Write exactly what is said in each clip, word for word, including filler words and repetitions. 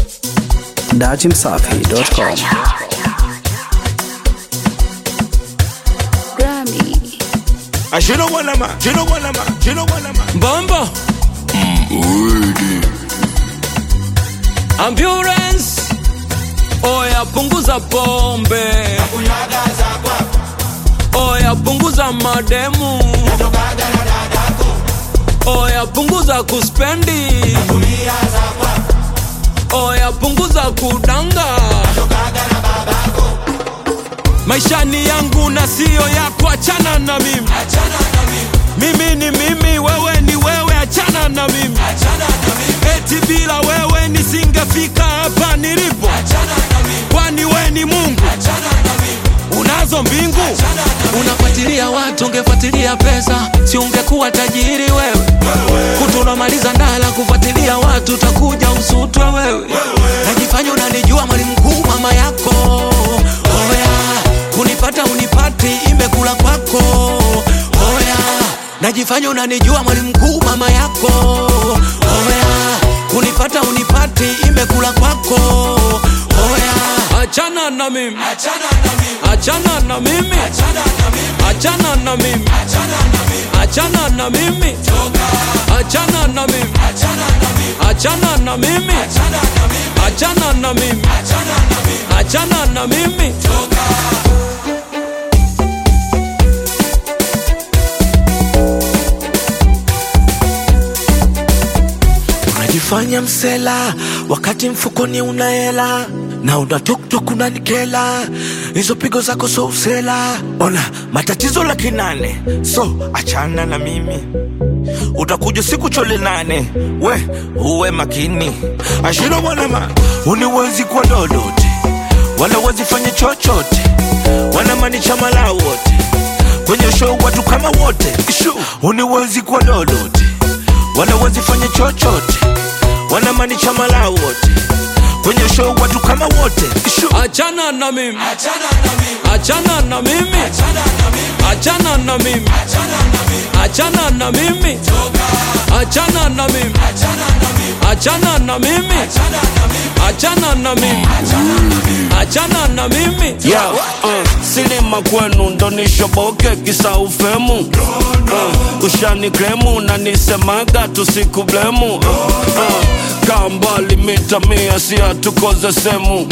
dachi msafi dot com. You know what I'm at, you know what I'm at, you know what I'm at. Bombo Ambulance Oya punguza pombe, oya punguza mademu, oya punguza kuspendi, oya punguza kudanga. Maisha ni yangu na siyo yako, achana na mimi. Mimi ni mimi, wewe ni wewe, achana na mimi. Eti bila wewe nisingefika hapa nilipo. Kwani wewe ni Mungu, unazo mbingu. Unafuatilia watu, ungefuatilia pesa, si ungekuwa tajiri wewe. Kutunamaliza ndala kufuatilia watu, utakuja usutwe wewe. Najifanya unanijua mwalimu mkuu mama yako. Oya, kunipata unipati imekula kwako. Oya, najifanya unanijua mwalimu mkuu mama yako. Oya, kunipata unipati imekula kwako. Oya, achana na mimi, achana na mimi, achana na mimi, achana na mimi, achana na mimi, achana na mimi, achana na mimi, achana na mimi. Unajifanya msela wakati mfukoni una hela, na una tuk-tuk unanikela, hizo pigo zako so usela. Ona matatizo laki nane, so achana na mimi. Utakuja siku chole nane, we uwe makini. Ashino wanama, uniwezi kwa lolote, wala wezi fanya chochote, wana manicha mala wote, kwenye show watu kama wote. Uniwezi kwa lolote, wala wezi fanya chochote, wana manicha mala wote, kwenye show watu kama wote. Achana na mimi, achana na mimi, achana na mimi, achana na mimi, achana na mimi, achana na mimi, achana na mimi, achana na mimi. Yeah, uh, sinema kwenu ndo nishoboke kisa ufemu. uh, Ushani kremu na nisemaga tusikublemu. uh, uh, Kambali mita mia siya tukoze semu.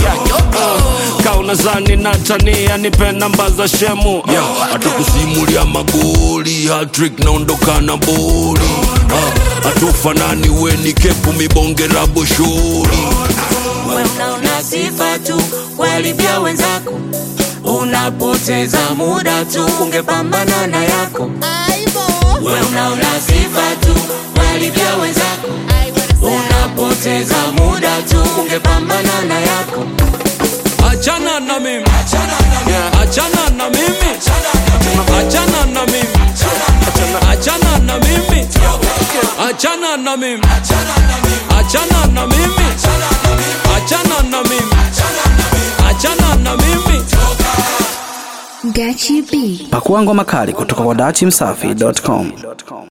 uh, Kaunazani na tania nipe namba za shemu. uh, Atakusimulia magoli, hat-trick naondoka na boli. uh, Atufanani we ni kepu mibonge rabo shuri. Wewe unaona sifa tu, walivya wenzako, unapoteza muda tu, ungepambana na yako. Wewe unaona sifa tu, walivya wenzako, unapoteza muda tu, ungepambana na yako. Achana na mimi, achana na mimi, achana na mimi, achana na mimi, achana na mimi, achana na mimi, achana na mimi, achana na mimi. Pakua ngoma kali kutoka kwa dachi msafi dot com.